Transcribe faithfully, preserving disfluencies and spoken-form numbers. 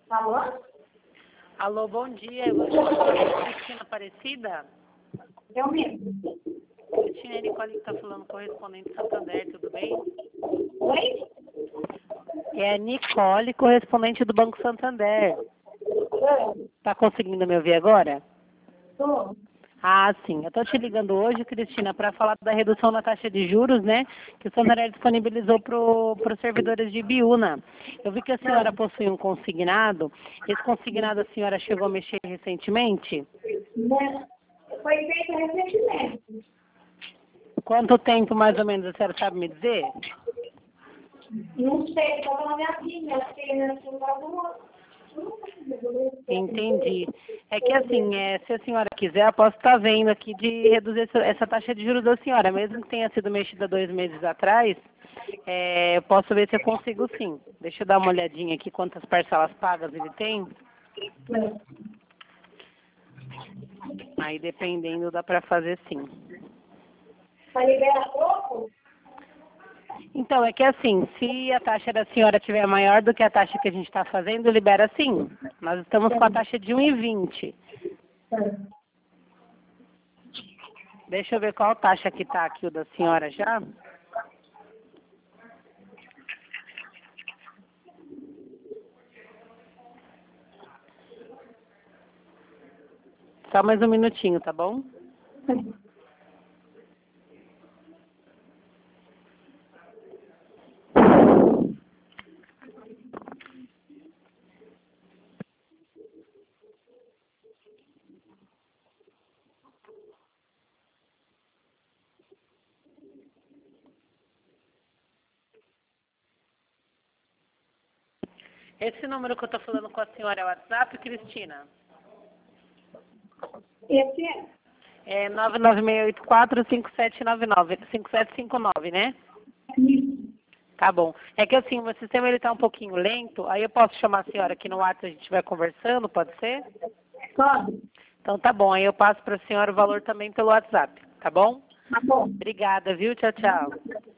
Alô? Alô, bom dia. Eu gostaria de falar com a Cristina Aparecida. Eu mesmo. Cristina, é Nicole que está falando, correspondente Santander, tudo bem? Oi? É a Nicole, correspondente do Banco Santander. Oi? Está conseguindo me ouvir agora? Tô. Ah, sim. Eu estou te ligando hoje, Cristina, para falar da redução na taxa de juros, né? Que o Santander disponibilizou para os servidores de Biúna. Eu vi que a senhora possui um consignado. Esse consignado a senhora chegou a mexer recentemente? Né? Foi feito recentemente. Quanto tempo, mais ou menos, a senhora sabe me dizer? Não sei, estava na minha filha, porque nesse lugar do... Entendi. É que assim, é, se a senhora quiser, eu posso estar vendo aqui de reduzir essa, essa taxa de juros da senhora. Mesmo que tenha sido mexida dois meses atrás, é, eu posso ver se eu consigo sim. Deixa eu dar uma olhadinha aqui quantas parcelas pagas ele tem. Aí dependendo dá para fazer sim. Para liberar pouco? Então, é que assim, se a taxa da senhora tiver maior do que a taxa que a gente está fazendo, libera sim. Nós estamos com a taxa de um e vinte. Deixa eu ver qual taxa que está aqui o da senhora já. Só mais um minutinho, tá bom? Esse número que eu estou falando com a senhora é o WhatsApp, Cristina? Esse é? É nove nove seis oito quatro, cinco sete nove nove, cinco sete cinco nove, né? Tá bom. É que assim, o sistema ele tá um pouquinho lento, aí eu posso chamar a senhora aqui no WhatsApp, a gente vai conversando, pode ser? Pode? Então tá bom, aí eu passo para a senhora o valor também pelo WhatsApp, tá bom? Tá bom. Obrigada, viu? Tchau, tchau.